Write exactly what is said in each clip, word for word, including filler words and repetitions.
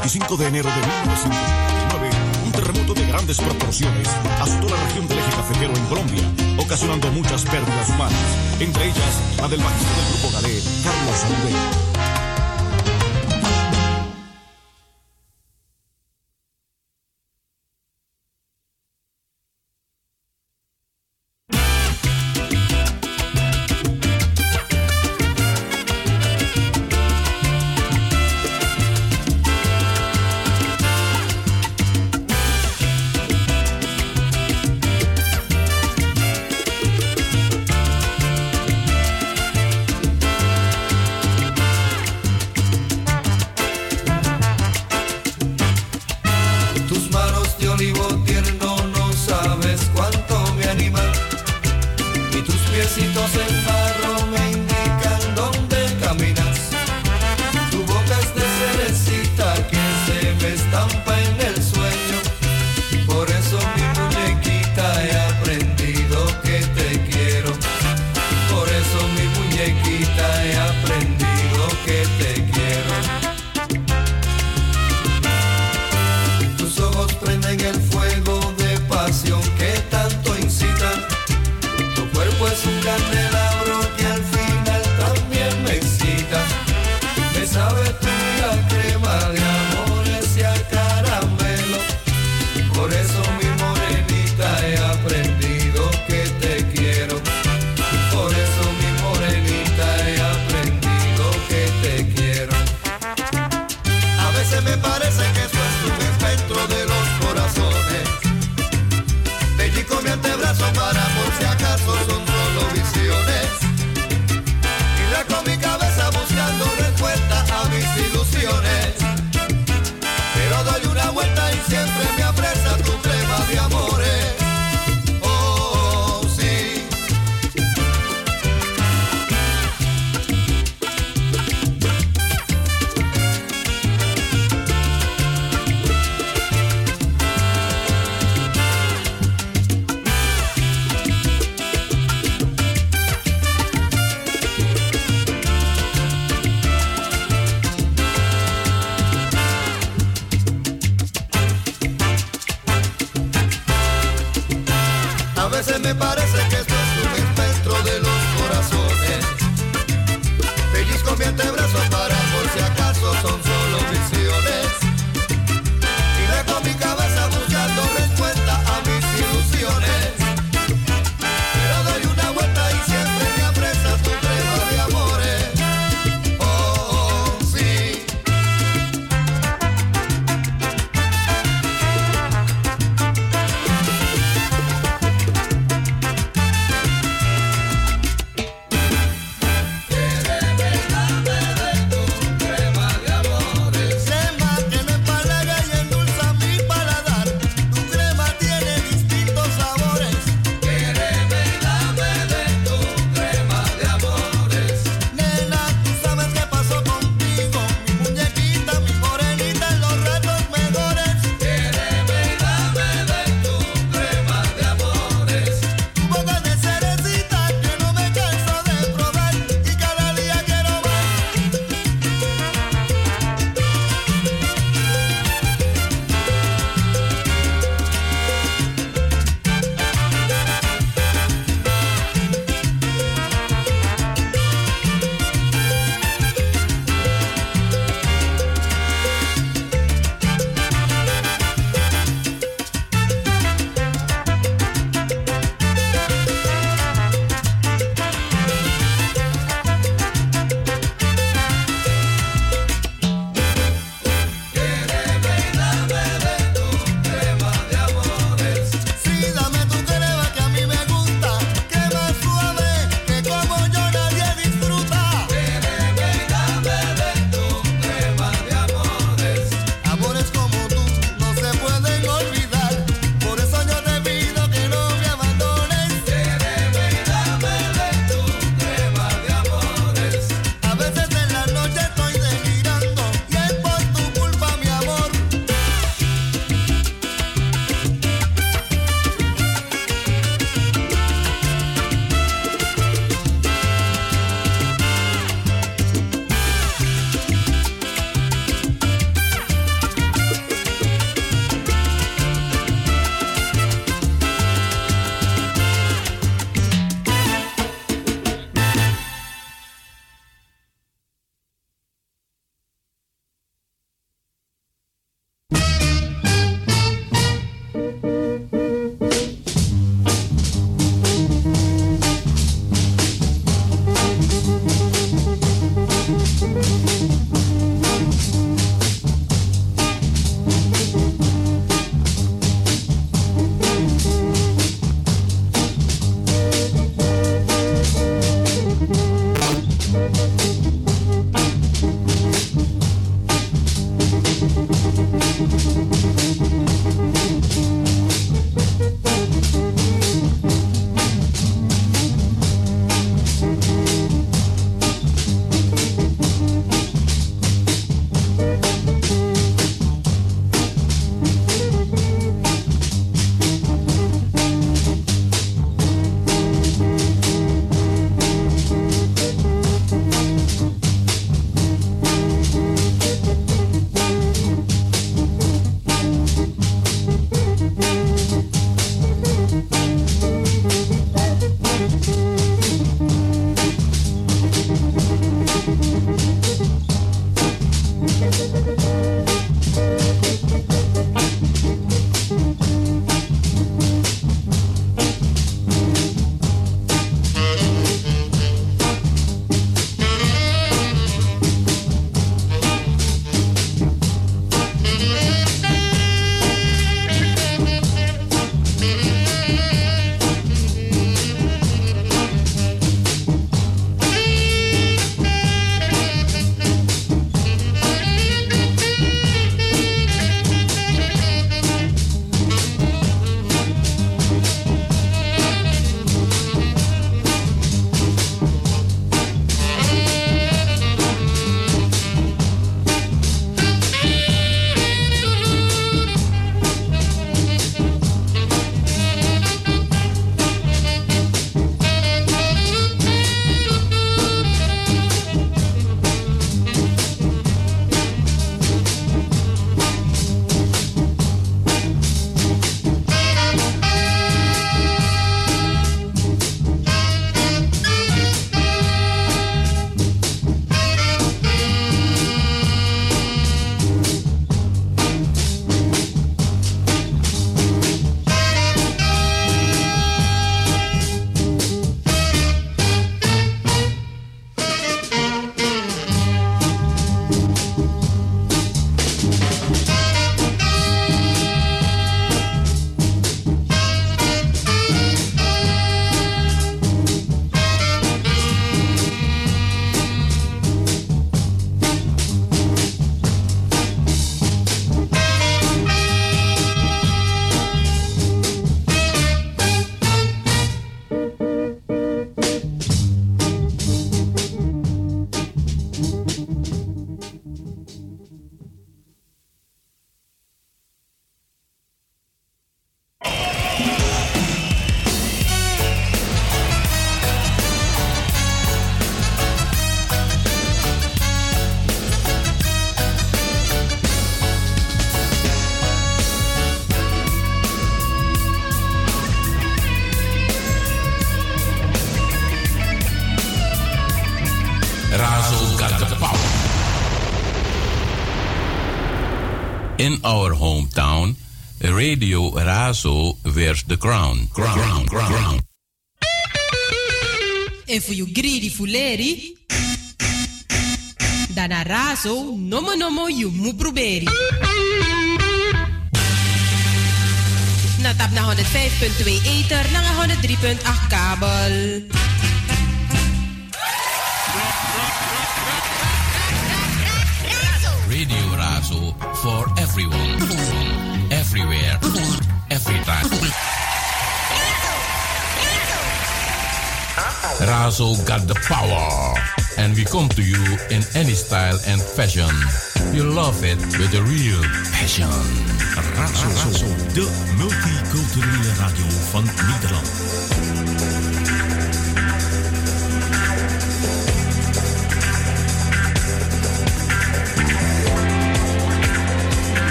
veinticinco de enero de mil novecientos noventa y nueve, un terremoto de grandes proporciones azotó la región del eje cafetero en Colombia, ocasionando muchas pérdidas humanas, entre ellas la del bajista del grupo Galé, Carlos Albeiro. In our hometown, Radio Razo wears the crown. Crown, crown, crown, crown. And for you greedy fuleri, Dana Razo, nomo nomo you mupruberi. Na tap na honderdvijf komma twee ether, na honderddrie komma acht kabel. Radio Razo for everyone, everywhere, every time. Razo got the power, and we come to you in any style and fashion. You love it with a real passion. Razo, Razo, de multiculturele radio van Nederland.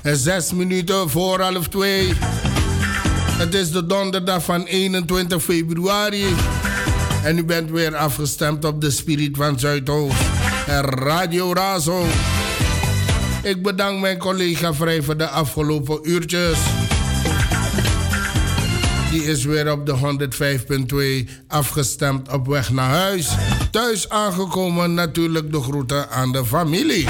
Zes minuten voor half twee. Het is de donderdag van eenentwintig februari. En u bent weer afgestemd op de Spirit van Zuidoost. En Radio Razo. Ik bedank mijn collega Vrij voor de afgelopen uurtjes. Die is weer op de honderdvijf punt twee afgestemd op weg naar huis. Thuis aangekomen natuurlijk de groeten aan de familie.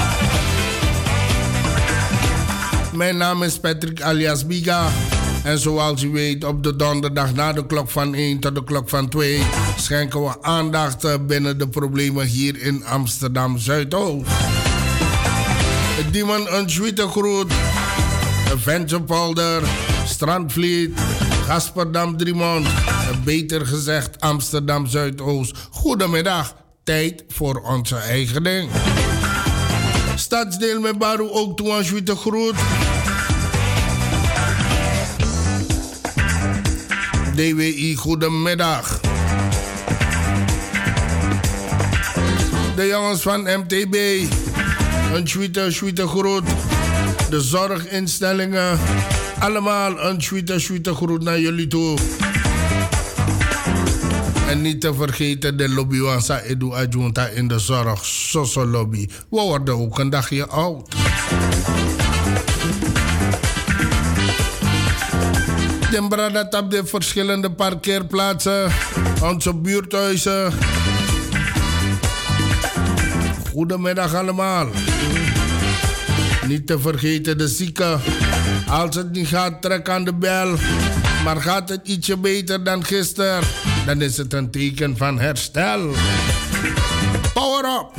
Mijn naam is Patrick alias Biga. En zoals u weet, op de donderdag na de klok van één tot de klok van twee... schenken we aandacht binnen de problemen hier in Amsterdam Zuidoost. Diemen een zwiete groet. Venturepolder, Strandvliet, Gasperdam Driemond. Beter gezegd Amsterdam Zuidoost. Goedemiddag, tijd voor onze eigen ding. Stadsdeel met Baru ook toe een zwiete groet. D W I, goedemiddag. De jongens van M T B, een zwiete, zwiete groet. De zorginstellingen, allemaal een zwiete, zwiete groet naar jullie toe. En niet te vergeten de lobby van Sa Edu Adjunta in de zorg, Soso Lobby. We worden ook een dagje oud. De bradat op de verschillende parkeerplaatsen, onze buurthuizen. Goedemiddag allemaal. Niet te vergeten de zieken. Als het niet gaat, trek aan de bel. Maar gaat het ietsje beter dan gisteren, dan is het een teken van herstel. Power up!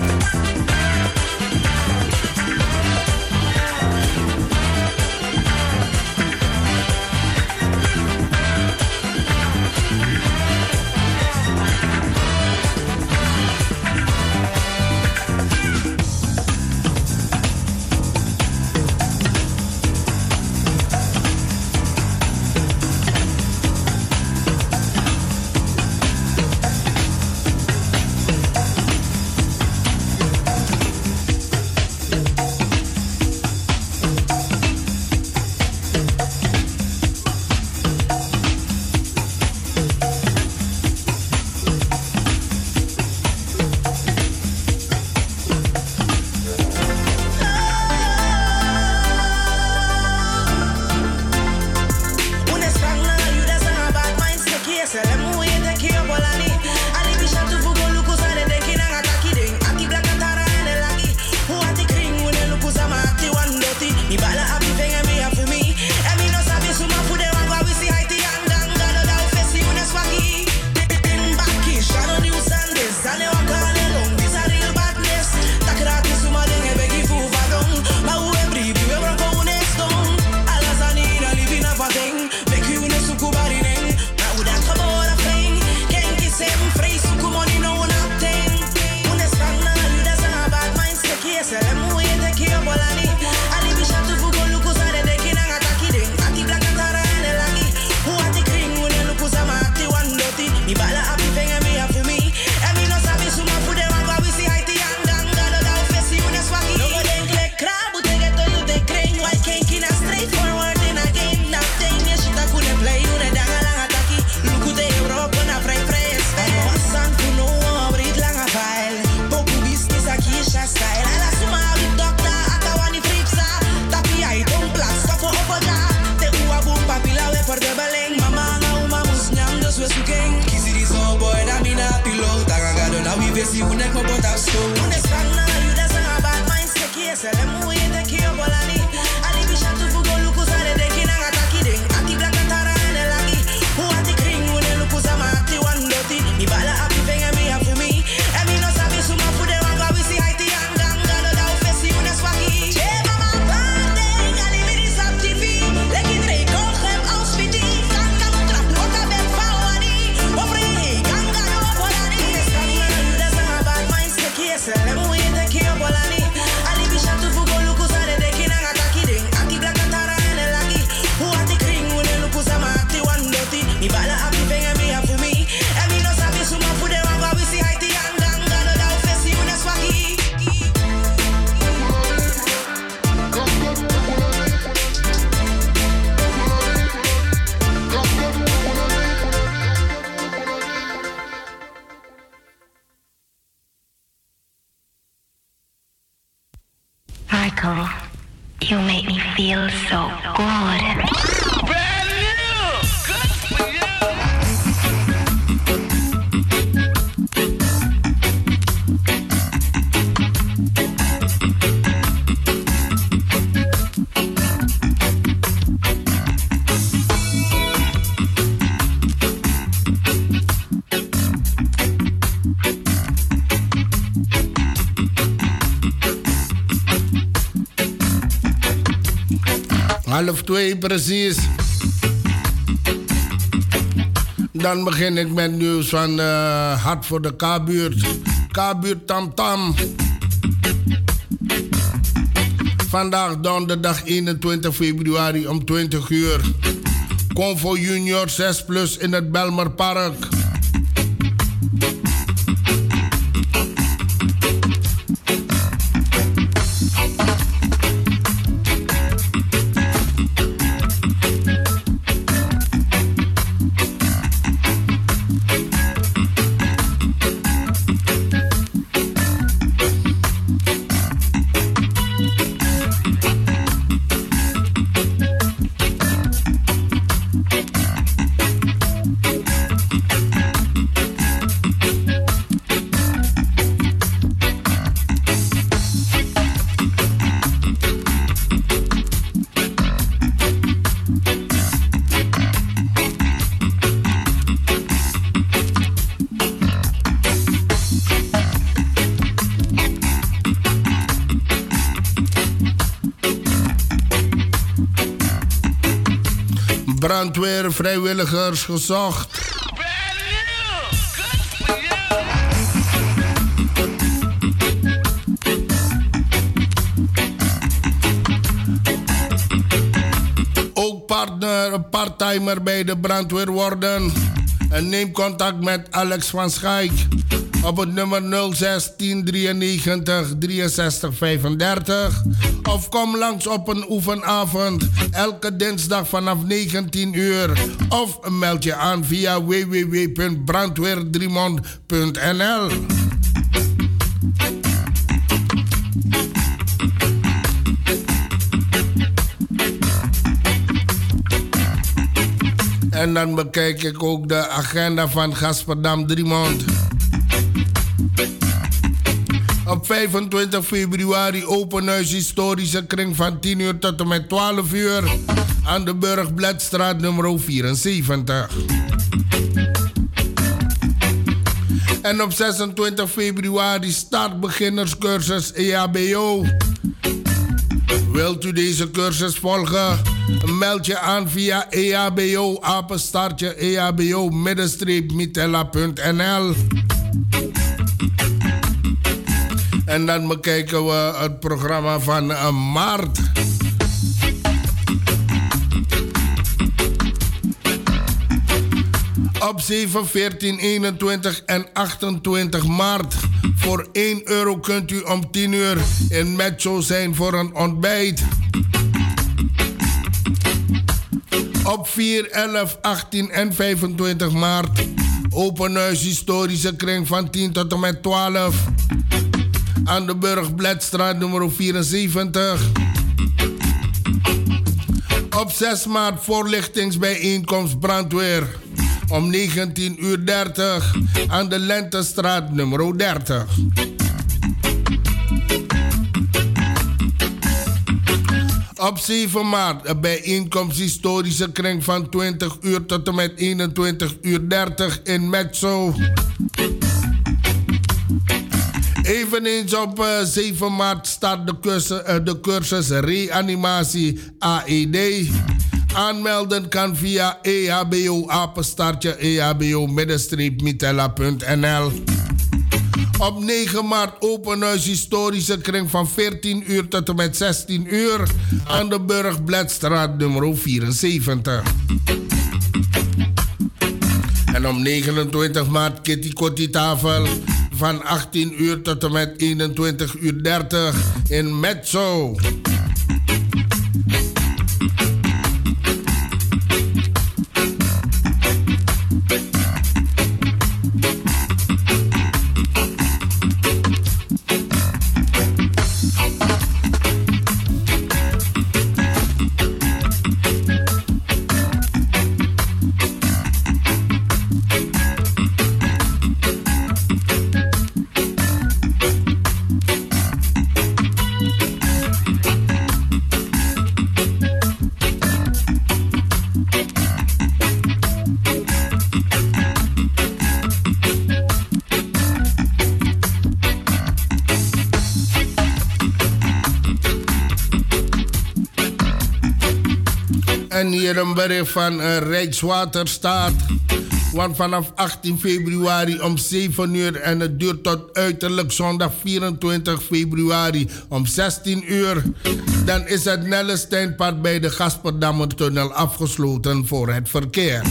Uncle, you make me feel so good. Brand new! Good for you! Half twee precies. Dan begin ik met nieuws van uh, Hart voor de K-buurt. K-buurt Tam Tam. Vandaag donderdag eenentwintig februari om twintig uur. Convo Junior zes plus in het Belmerpark. Brandweer vrijwilligers gezocht. Ook partner, parttimer bij de brandweer worden. En neem contact met Alex van Schaik op het nummer nul zes tien drieënnegentig drieënzestig vijfendertig. Of kom langs op een oefenavond elke dinsdag vanaf negentien uur. Of meld je aan via w w w punt brandweer driemond punt n l. En dan bekijk ik ook de agenda van Gasperdam Driemond. Op vijfentwintig februari openhuis historische kring van tien uur tot en met twaalf uur aan de Burgbladstraat nummer vierenzeventig. En op zesentwintig februari start beginnerscursus E H B O. Wilt u deze cursus volgen? Meld je aan via E H B O apenstaartje E H B O middenstreep mitella punt n l. En dan bekijken we het programma van uh, maart. Op zeven, veertien, eenentwintig en achtentwintig maart. Voor één euro kunt u om tien uur in Metso zijn voor een ontbijt. Op vier, elf, achttien en vijfentwintig maart. Openhuis historische kring van tien tot en met twaalf. Aan de Burgbladstraat nummer vierenzeventig. Op zes maart voorlichtingsbijeenkomst brandweer. Om negentien uur dertig aan de Lentestraat nummer dertig. Op zeven maart een bijeenkomst historische kring van twintig uur tot en met eenentwintig uur dertig in Metso. Eveneens op uh, zeven maart start de cursus, uh, de cursus reanimatie A E D. Aanmelden kan via E H B O apenstaartje E H B O middenstreep mitella punt n l. Op negen maart openhuis historische kring van veertien uur tot en met zestien uur aan de Burgbladstraat nummer vierenzeventig. En op negenentwintig maart Kitty Kotti tafel van achttien uur tot en met eenentwintig uur dertig in Metso. En hier een bericht van uh, Rijkswaterstaat. Want vanaf achttien februari om zeven uur en het duurt tot uiterlijk zondag vierentwintig februari om zestien uur. Dan is het Nellesteinpad bij de Gasperdammertunnel afgesloten voor het verkeer.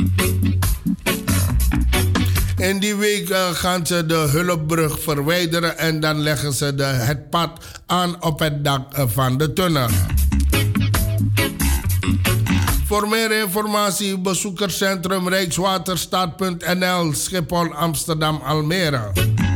In die week uh, gaan ze de hulpbrug verwijderen en dan leggen ze de, het pad aan op het dak uh, van de tunnel. Voor meer informatie bezoekerscentrum rijkswaterstaat punt n l Schiphol Amsterdam Almere.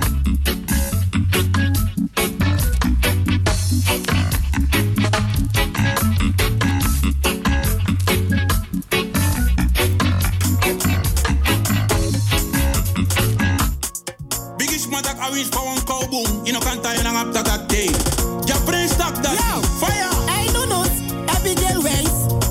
Biggest matak awis pa wan kaubung ino kanta yang ap tatat day. Ja prince tak dat. Fire. Hey no no. Abigail Ways.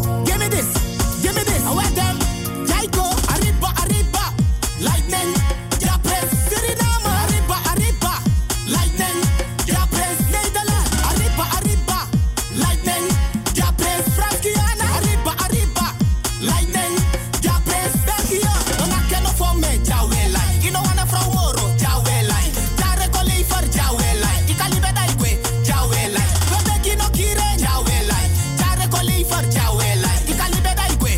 Give me this, I want them. Jaiko, Arriba, Arriba, Lightning, Japres, Suriname, Arriba, Arriba, Lightning, Japres, Nederland, Arriba, Arriba, Lightning, Japres, Frankiana, Arriba, Arriba, Lightning, Japres, België. Don't I can for me, Jawelai. You know wanna from Moro, Jawelai. Jare Kolifer, Jawelai. Ikalibe Daigwe, Jawelai. Webeki no Kire, Jawelai. Jare Kolifer, Jawelai. Ikalibe Daigwe.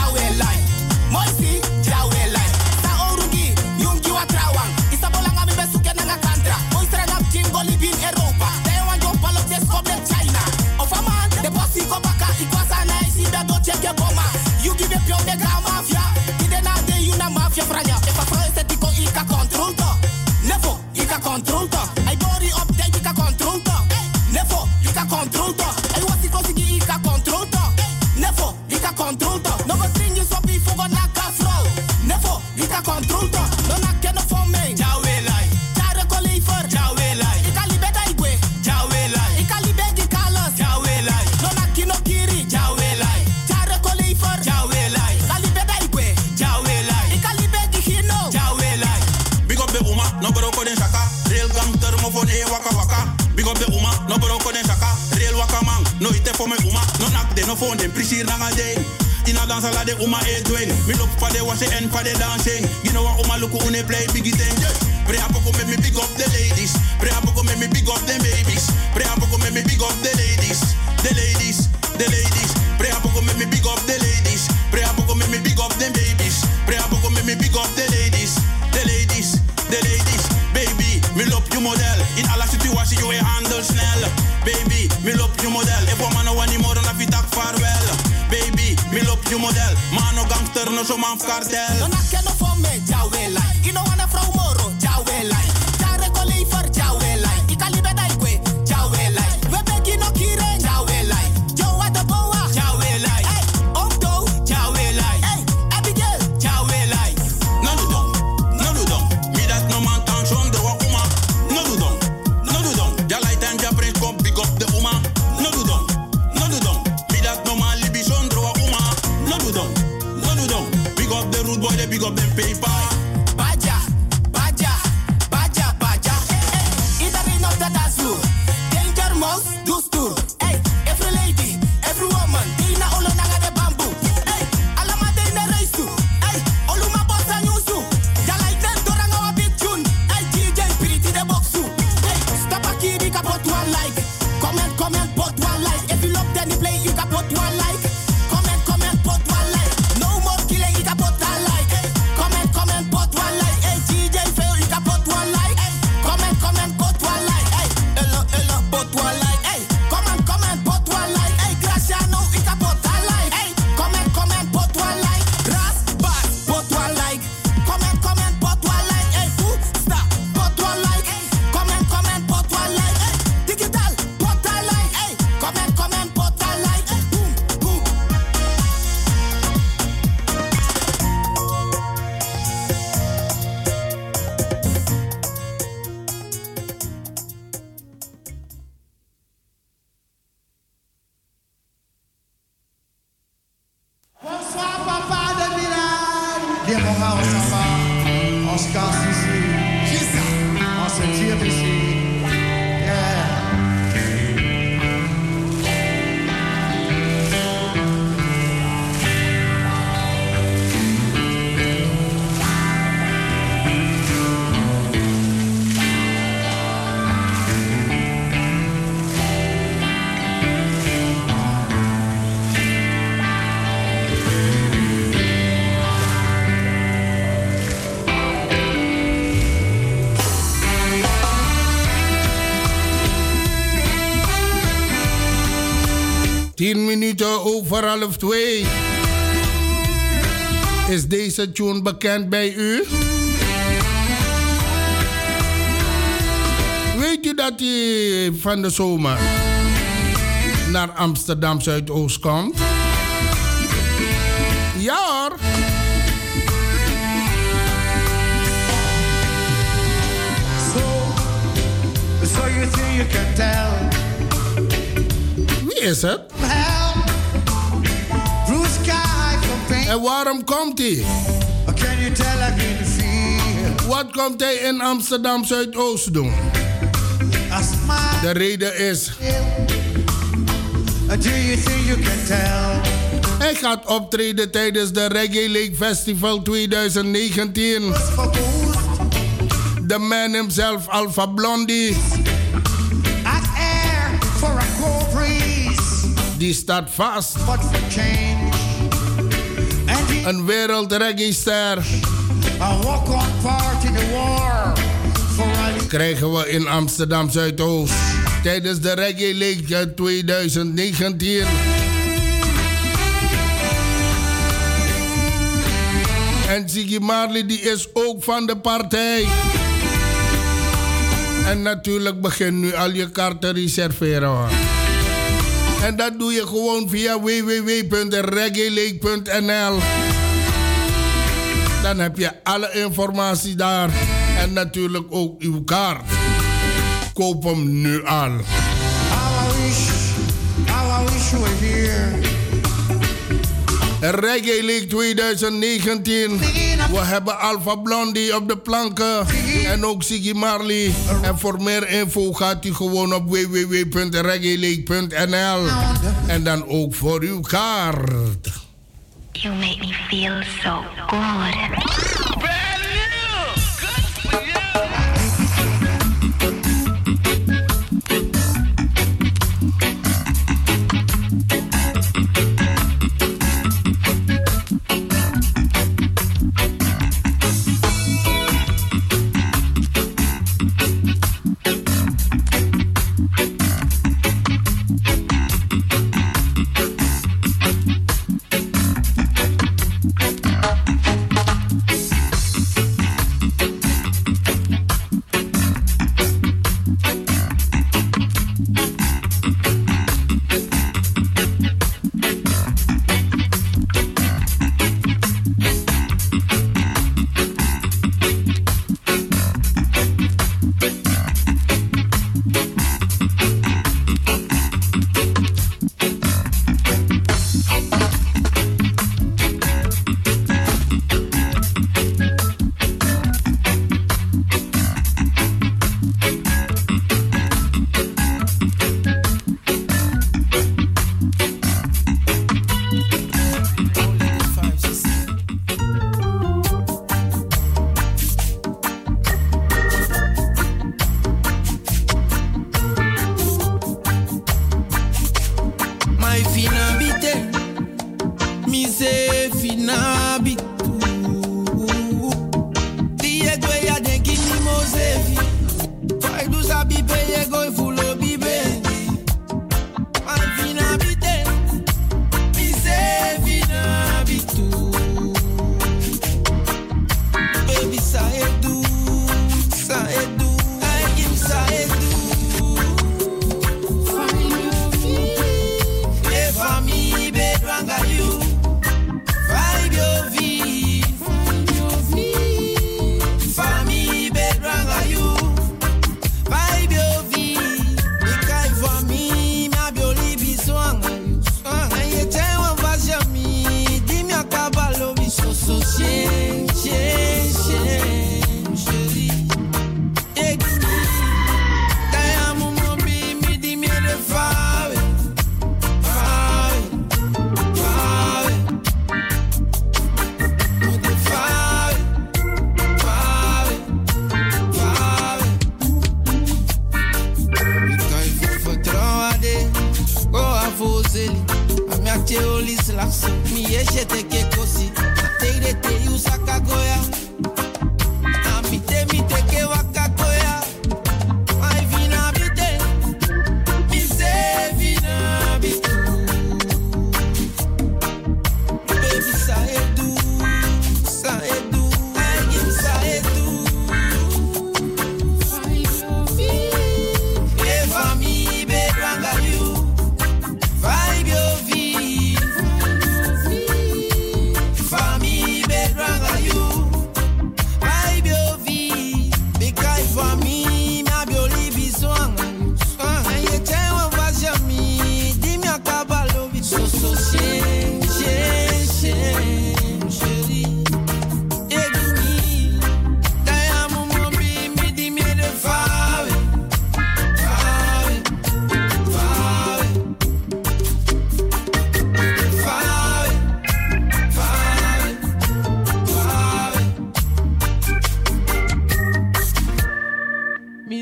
Moisi, Jawelai. Sa orugi, yungi wa trawang. Isa bolanga mi besuke nanga kantra. Oistra dap jingo libin Europa. They want to follow this problem China. Of a man, the bossy go baka. Ikwasa na isi da do cheke boma. You give a pure mega mafia. Ide na de you na mafia franya. If a pro estetico ika control to. Nevo, ika control to. I body up there ika control to. Nevo, ika control to. I wasi kosigi ika control to. Nevo, ika control to. No go string you so before go knock a throw. Nevo, ika control to. No knock no for me. Jawelai. Jare Kolifer. Jawelai. Ika libe Daigwe. Jawelai. Ika libe di Carlos. Jawelai. No knock no Kiri. Jawelai. Jare Kolifer. Jawelai. Ika libe Daigwe. Jawelai. Ika libe di Hino. Jawelai. Big up the uma, no broko den shaka. Real gangster mo phone e waka waka. Big up the uma, no broko den shaka. Real waka man, no ite for me uma. No knock de no phone den prisir nanga day. In a dance la de uma e doing. Me look for the wash and for the dancing. You know what uma look une play biggie thing. Pray a poco make me big up the ladies. Pray a poco make me big up them babies. Pray a poco make me big up the ladies. The ladies, the ladies. Pray a poco make me big up the ladies. Pray a poco make me big up them babies. Pray a poco make me big up the ladies. The ladies, the ladies. Baby, me love you model. In alla situatie you a handle snel. Baby, me love you model. If a man no want more than a fit tak farewell. Baby, me love you model. Man no gangster, no so man cartel. No knock no for me, Jawelai. You know wanna from Moro, Jawelai. Jare Kolifer, Jawelai. Ika libe Daigwe, Jawelai. Webeki no Kire, Jawelai. Joe at the boa, Jawelai. Hey, Omdo, Jawelai. Hey, Abigail, Jawelai. No do dong, no do dong. Me that no man can show the wa uma. No do dong, no do dong. Ja light and ja prince come big up the uma. No do dong, no do dong. Me that no man libi sondro wa uma. No do dong, no do dong. Big up the rude boy, they big up them paper. Bye minuten over half twee. Is deze tune bekend bij u? Weet u dat hij van de zomer naar Amsterdam Zuidoost komt? Ja hoor. So, so you think you can tell? Wie is het? En waarom komt hij? Can you tell I can feel? Wat komt hij in Amsterdam Zuidoost doen? De reden is... Do you think you can tell? Hij gaat optreden tijdens de Reggae Lake Festival twintig negentien. The man himself, Alpha Blondie. Die staat vast. Een wereld reggae-ster. Krijgen we in Amsterdam Zuidoost tijdens de Reggae Lake twintig negentien. En Ziggy Marley die is ook van de partij. En natuurlijk begin nu al je kaarten reserveren hoor. En dat doe je gewoon via w w w punt reggae lake punt n l. Dan heb je alle informatie daar. En natuurlijk ook uw kaart. Koop hem nu al. How I wish, how I wish you were here. Reggae Lake twintig negentien. We hebben Alpha Blondie op de planken. En ook Ziggy Marley. En voor meer info gaat u gewoon op w w w punt reggae lake punt n l. En dan ook voor uw kaart. You make me feel so good.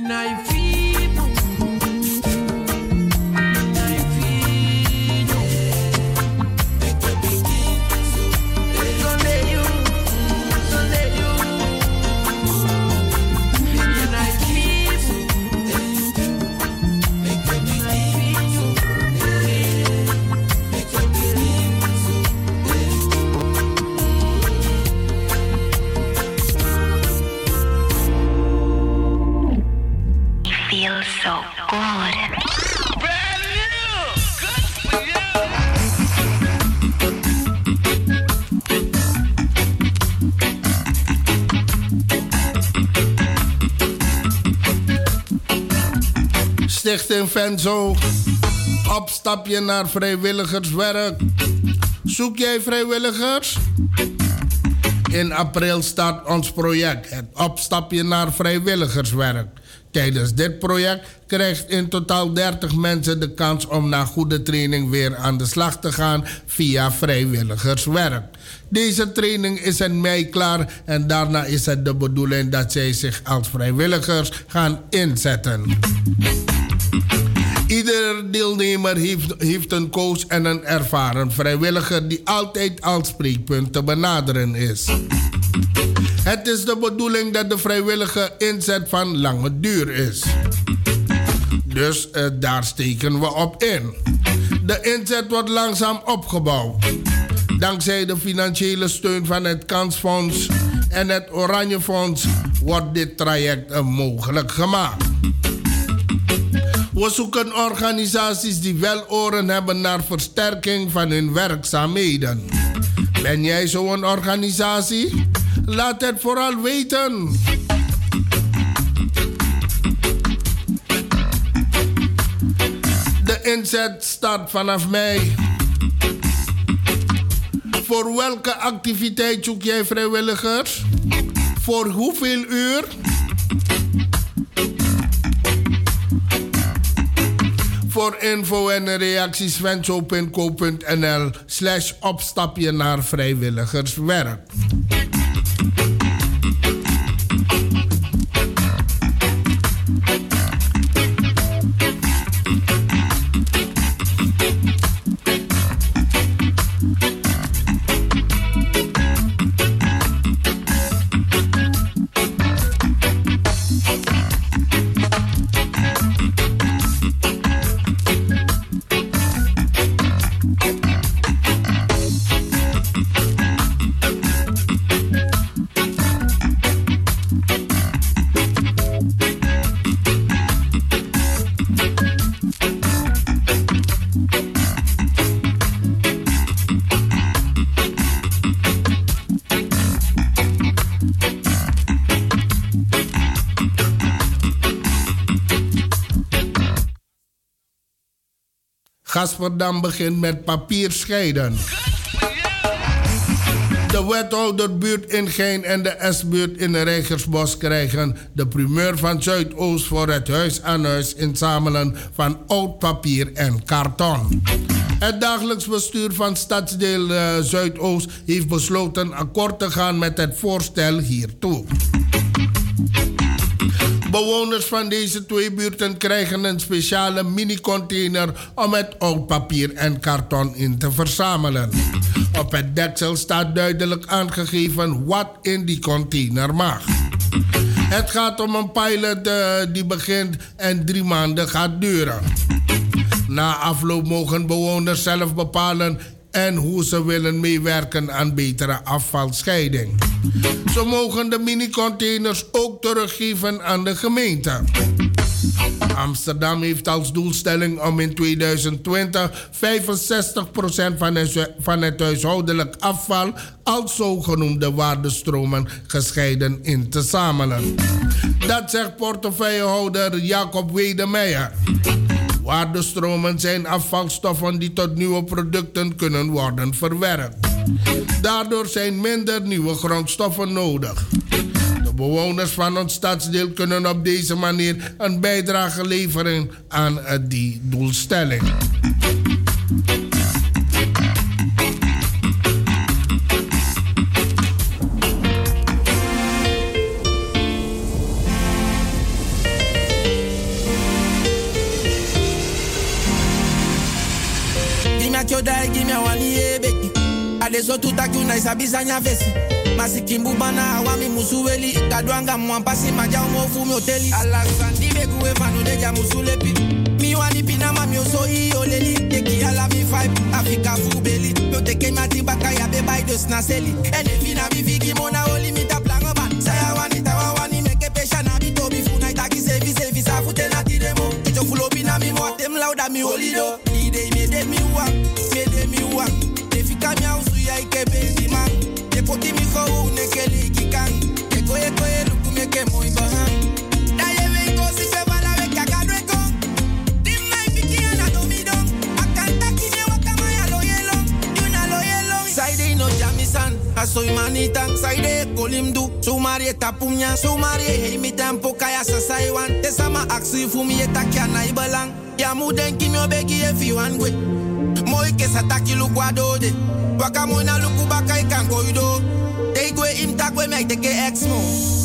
Stichting Venzo. Opstapje naar vrijwilligerswerk. Zoek jij vrijwilligers? In april start ons project, het Opstapje naar vrijwilligerswerk. Tijdens dit project krijgt in totaal dertig mensen de kans om na goede training weer aan de slag te gaan via vrijwilligerswerk. Deze training is in mei klaar en daarna is het de bedoeling dat zij zich als vrijwilligers gaan inzetten. Ieder deelnemer heeft, heeft een coach en een ervaren vrijwilliger die altijd als spreekpunt te benaderen is. Het is de bedoeling dat de vrijwillige inzet van lange duur is. Dus uh, daar steken we op in. De inzet wordt langzaam opgebouwd. Dankzij de financiële steun van het Kansfonds en het Oranjefonds wordt dit traject uh, mogelijk gemaakt. We zoeken organisaties die wel oren hebben naar versterking van hun werkzaamheden. Ben jij zo'n organisatie? Laat het vooral weten. De inzet start vanaf mei. Voor welke activiteit zoek jij vrijwilligers? Voor hoeveel uur? Voor info en reacties venzo punt co punt n l slash opstapje naar vrijwilligerswerk. Gasperdam begint met papier scheiden. De wethouder buurt in Gein en de S-buurt in Rijgersbos krijgen de primeur van Zuidoost voor het huis aan huis inzamelen van oud papier en karton. Het dagelijks bestuur van stadsdeel uh, Zuidoost heeft besloten akkoord te gaan met het voorstel hiertoe. Bewoners van deze twee buurten krijgen een speciale mini-container om het oud papier en karton in te verzamelen. Op het deksel staat duidelijk aangegeven wat in die container mag. Het gaat om een pilot uh, die begint en drie maanden gaat duren. Na afloop mogen bewoners zelf bepalen en hoe ze willen meewerken aan betere afvalscheiding. Ze mogen de mini-containers ook teruggeven aan de gemeente. Amsterdam heeft als doelstelling om in tweeduizend twintig vijfenzestig procent van het, van het huishoudelijk afval als zogenoemde waardestromen gescheiden in te zamelen. Dat zegt portefeuillehouder Jacob Wedemeijer. Waardestromen zijn afvalstoffen die tot nieuwe producten kunnen worden verwerkt. Daardoor zijn minder nieuwe grondstoffen nodig. De bewoners van ons stadsdeel kunnen op deze manier een bijdrage leveren aan die doelstelling. cho dai give me one ye beki. Ade so tu tak you nice abisanya vesi. Masikimbu bana awami musuweli. Kadwanga mwampasi maja umofu mi hoteli. Alasandi beku we fanu deja musulepi. Mi wani pina mami oso i oleli. Teki ala mi five Africa fubeli. Yo teke mati baka ya be by dos na seli. Ene fina mi figi mona oli mi ta plango ba. Saya wani tawa wani meke pesha na bito bi funa itaki sevi sevi sa fute na ti demo. Echo full opi na mi mo tem lauda mi holido. Ide me de mi wa, me de mi wa. Defika mi ausu ya ike benzi man. Ye poti mi ko une keli kikan. Ye koye koye luku meke mo ibahan. Da ye we ko si se bala we kakadwe ko. Dim mai fiki ana domidon. Akanta kine wakama ya lo yelo. Yuna lo yelo. Saide no jamisan. Asoy manitan. Saide kolimdu. Sumari etapumnya. Sumari hei mi tempo kaya sasaiwan. Tesama aksi fumi etakia na ibalang. Ya muden kimi obegi e fiwangwe. Moi ke sataki lukwado de. Waka moi na luku baka ikan koido. Teigwe imtakwe mek teke exmo.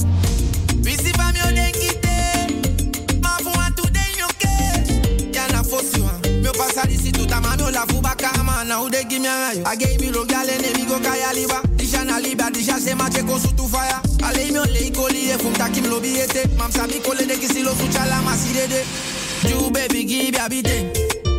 Visi pa mi odenkite. Ma fu antu den yoke. Ya na fosi wan. Mio pasari si tuta mami o la fu baka ama na ude gimi angayo. Age mi lo gale ne mi go kaya liba. Disha na liba disha se mache ko sutu fire. Ale mi o le ikoli e fum takim lo biete. Mam sabi kole de kisi lo suchala masidede. You baby give ya bite.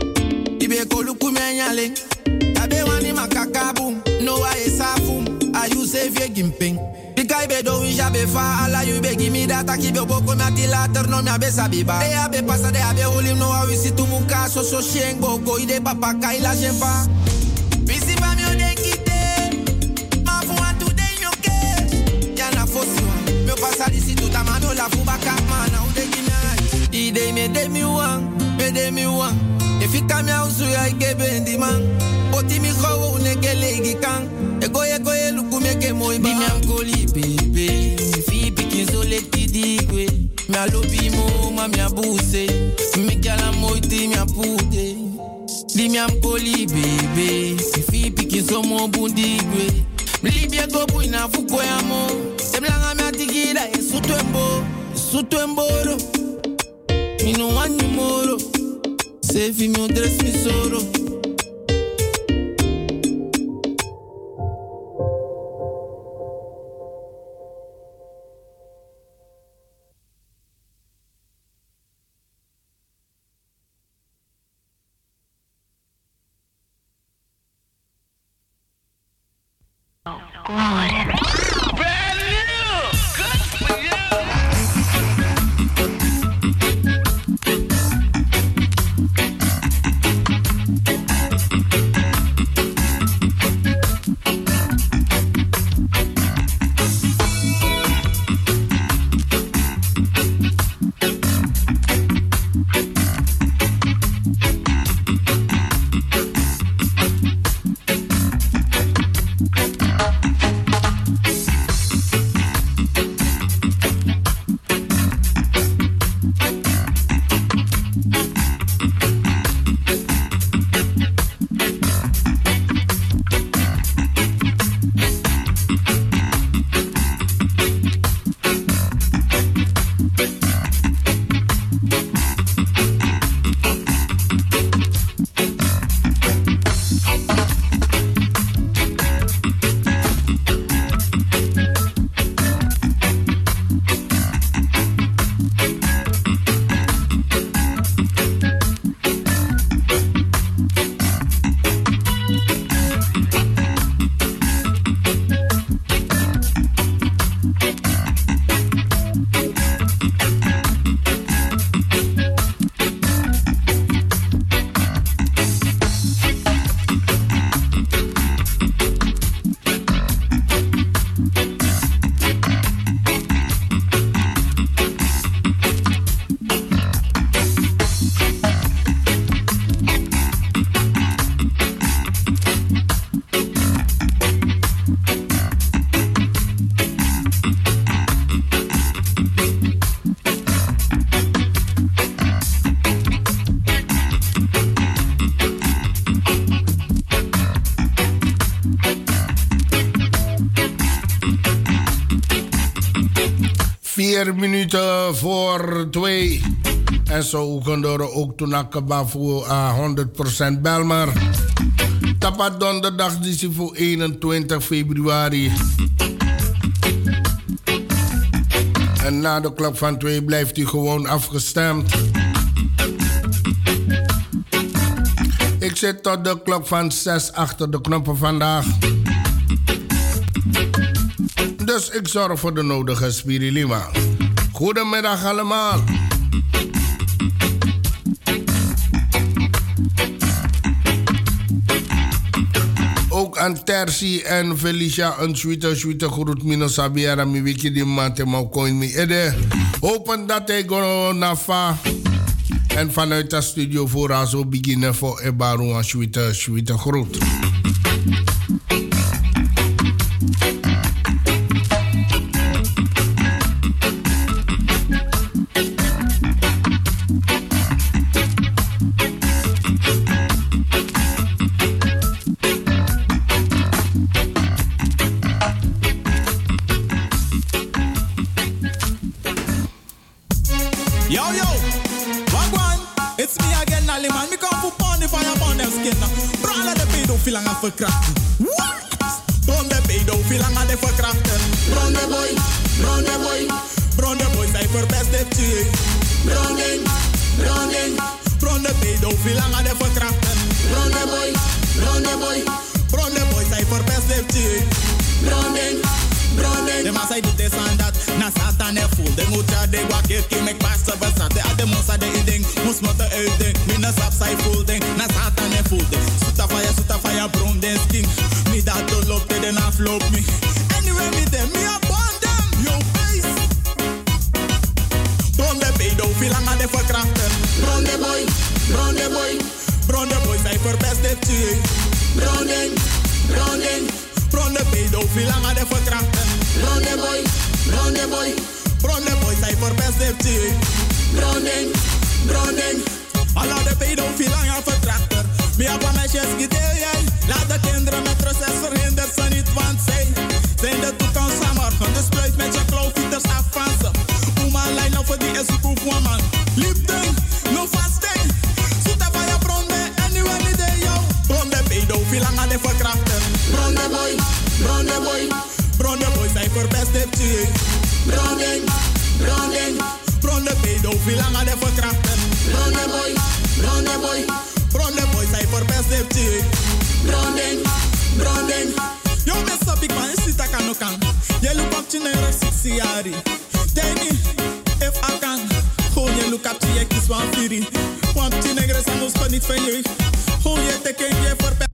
Ibe koluku menyale. Abe wani makakabu. No wa esafum. Ayu save gimping. Bika ibe do wisha be fa. Ala you be give me that. Aki be boko me ati later. No me abe sabiba. De abe pasa de abe holim. No wa wisi tumuka. So so sheng boko. Ide papa kaila shempa. Visi pa mi odenkite. Ma fu antu den yoke. Yana fosi wan. Me pasa disi tuta mano la fu baka. Mana ude gimi Ide me de mi wan, me de mi wan. If you come out so I give bendi man. Oti mi go ne gelegi kan. E go e go e luku me ke moi ba. Di mi am koli baby. Fi pikin so let ti digwe. Me alobi mo ma mi abuse. Me kala moiti mi apude. Di mi am koli baby. Fi pikin so mo bundigwe. Libia go buina fuko ya mo. Tem langa mi atigida e sutembo. Sutemboro. Mi no want you more. Say fi mi dress mi soro. Vier minuten voor twee. En zo kunnen we ook toen akaba voor uh, honderd procent Belmer. Tapat donderdag, dus voor eenentwintig februari. En na de klok van twee blijft u gewoon afgestemd. Ik zit tot de klok van zes achter de knoppen vandaag. Dus ik zorg voor de nodige spirilima. Goedemiddag allemaal. Ook aan Tersi en Felicia een sweete, sweete groet. Mino Sabiara, mi wiki di mate mau koin mi ede. Hopen dat hij go nafa. En vanuit de studio voor haar zo beginnen voor Ebaru een sweete, sweete groet. Verkrachten. What? Bron de pedofiel aan de verkrachten. Bron de boy, bron de boy. Bron de boy, zij verpest het je. Broning, broning. Bron de pedofiel aan de verkrachten. Bron de boy, bron de boy. Bron de boy, zij verpest het je. Broning, broning. De man zij doet dit aan dat. Na satan er voel. De moet ja de wakker. Kie mek pas te besat. De ade moesa de iding. Moes mote uiting. Mina sap zij voel ding. Na satan er voel ding. Suta fire, suta fire. Bron den sting. Me dat to look te den afloop me. Anyway me dem. Me upon them. Yo face. Bron de pedofiel aan de verkrachten. Bron de boy. Bron de boy. Bron de boy. Zij verpest het je. Broning. Broning. Bron de pedofiel aan de verkrachten. Bron de boy. Bron de boy. Bron de boy. Zij verpest het je. Broning. Broning. Alla de pedofiel aan de verkrachten. Me heb een meisjes gedeeld. Laat de kinderen met proces verhinderd ze niet, want zij zijn de toekomst van morgen. Dus spluit met je klauwfieters af van ze. Oma lijn over die is een proof woman. Liefding, no fasting. Zoet van je bronde en nu een idee, yo. Bronde pedofiel aan de verkrachten. Bronde boy, bronde boy. Bronde boy, zij verpest het je. Broning, broning. Bronde pedofiel aan de verkrachten. Bronde boy, bronde boy. Bronde boy, zij verpest het je. Broning, broning. Yo, best big man, is it a can no can. Je look up to never sixty yari. Tell me, if I can. Hoe je look up to je kies one firi. Want je negres aan ons kan niet van je. Hoe je teken je verpest.